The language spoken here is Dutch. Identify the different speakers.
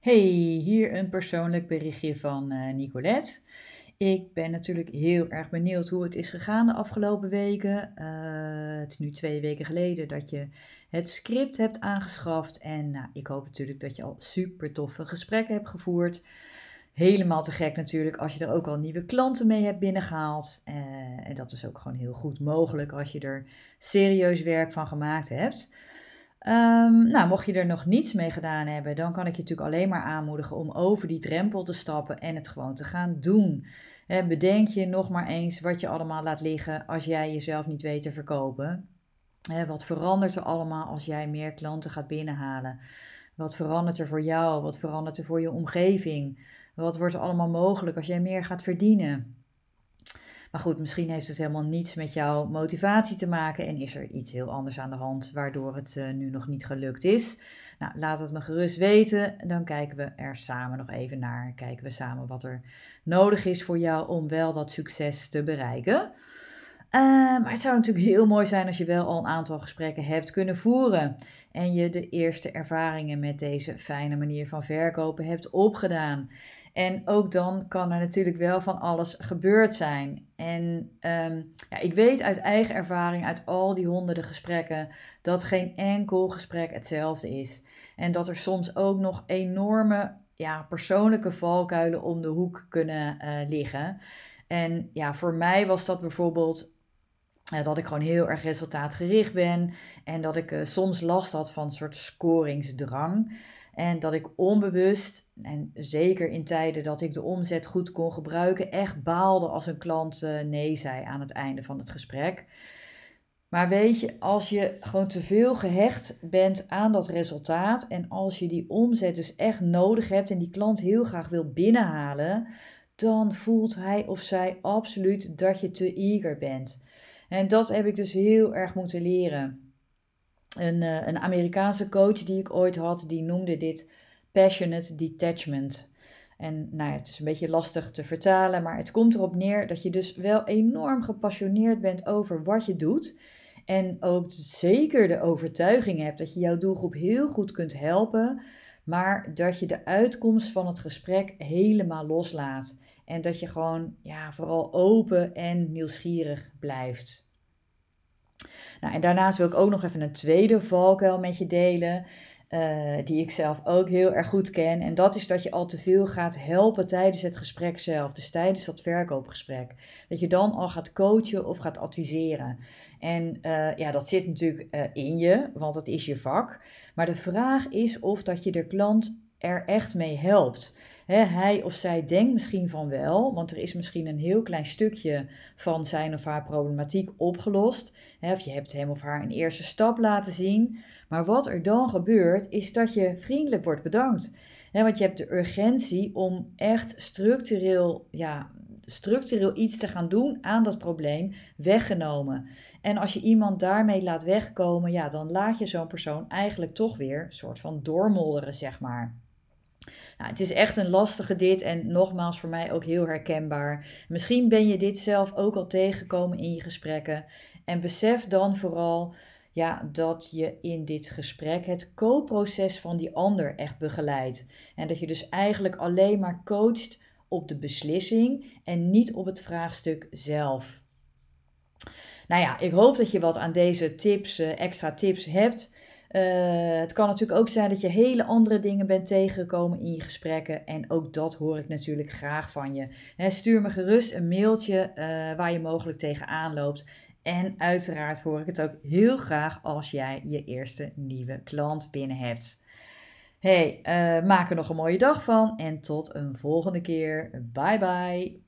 Speaker 1: Hey, hier een persoonlijk berichtje van Nicolette. Ik ben natuurlijk heel erg benieuwd hoe het is gegaan de afgelopen weken. Het is nu 2 weken geleden dat je het script hebt aangeschaft. En nou, ik hoop natuurlijk dat je al super toffe gesprekken hebt gevoerd. Helemaal te gek natuurlijk als je er ook al nieuwe klanten mee hebt binnengehaald. En dat is ook gewoon heel goed mogelijk als je er serieus werk van gemaakt hebt. Nou, mocht je er nog niets mee gedaan hebben, dan kan ik je natuurlijk alleen maar aanmoedigen om over die drempel te stappen en het gewoon te gaan doen. Bedenk je nog maar eens wat je allemaal laat liggen als jij jezelf niet weet te verkopen. Wat verandert er allemaal als jij meer klanten gaat binnenhalen? Wat verandert er voor jou? Wat verandert er voor je omgeving? Wat wordt er allemaal mogelijk als jij meer gaat verdienen? Maar goed, misschien heeft het helemaal niets met jouw motivatie te maken en is er iets heel anders aan de hand waardoor het nu nog niet gelukt is. Nou, laat het me gerust weten. Dan kijken we er samen nog even naar. Kijken we samen wat er nodig is voor jou om wel dat succes te bereiken. Maar het zou natuurlijk heel mooi zijn als je wel al een aantal gesprekken hebt kunnen voeren. En je de eerste ervaringen met deze fijne manier van verkopen hebt opgedaan. En ook dan kan er natuurlijk wel van alles gebeurd zijn. En ja, ik weet uit eigen ervaring, uit al die honderden gesprekken, dat geen enkel gesprek hetzelfde is. En dat er soms ook nog enorme persoonlijke valkuilen om de hoek kunnen liggen. En ja, voor mij was dat bijvoorbeeld dat ik gewoon heel erg resultaatgericht ben en dat ik soms last had van een soort scoringsdrang. En dat ik onbewust, en zeker in tijden dat ik de omzet goed kon gebruiken, echt baalde als een klant nee zei aan het einde van het gesprek. Maar weet je, als je gewoon te veel gehecht bent aan dat resultaat en als je die omzet dus echt nodig hebt en die klant heel graag wil binnenhalen, dan voelt hij of zij absoluut dat je te eager bent. En dat heb ik dus heel erg moeten leren. Een Amerikaanse coach die ik ooit had, die noemde dit passionate detachment. En nou ja, het is een beetje lastig te vertalen, maar het komt erop neer dat je dus wel enorm gepassioneerd bent over wat je doet. En ook zeker de overtuiging hebt dat je jouw doelgroep heel goed kunt helpen, maar dat je de uitkomst van het gesprek helemaal loslaat. En dat je gewoon vooral open en nieuwsgierig blijft. Nou, en daarnaast wil ik ook nog even een tweede valkuil met je delen, die ik zelf ook heel erg goed ken. En dat is dat je al te veel gaat helpen tijdens het gesprek zelf, dus tijdens dat verkoopgesprek. Dat je dan al gaat coachen of gaat adviseren. En ja, dat zit natuurlijk in je, want het is je vak. Maar de vraag is of dat je de klant er echt mee helpt. Hij of zij denkt misschien van wel, want er is misschien een heel klein stukje van zijn of haar problematiek opgelost. Of je hebt hem of haar een eerste stap laten zien. Maar wat er dan gebeurt, is dat je vriendelijk wordt bedankt. Want je hebt de urgentie om echt structureel iets te gaan doen aan dat probleem weggenomen. En als je iemand daarmee laat wegkomen, dan laat je zo'n persoon eigenlijk toch weer een soort van doormodderen, zeg maar. Nou, het is echt een lastige dit en nogmaals voor mij ook heel herkenbaar. Misschien ben je dit zelf ook al tegengekomen in je gesprekken. En besef dan vooral dat je in dit gesprek het koopproces van die ander echt begeleidt. En dat je dus eigenlijk alleen maar coacht op de beslissing en niet op het vraagstuk zelf. Nou ja, ik hoop dat je wat aan deze tips, extra tips hebt. Het kan natuurlijk ook zijn dat je hele andere dingen bent tegengekomen in je gesprekken. En ook dat hoor ik natuurlijk graag van je. Stuur me gerust een mailtje waar je mogelijk tegenaan loopt. En uiteraard hoor ik het ook heel graag als jij je eerste nieuwe klant binnen hebt. Hey, maak er nog een mooie dag van en tot een volgende keer. Bye bye.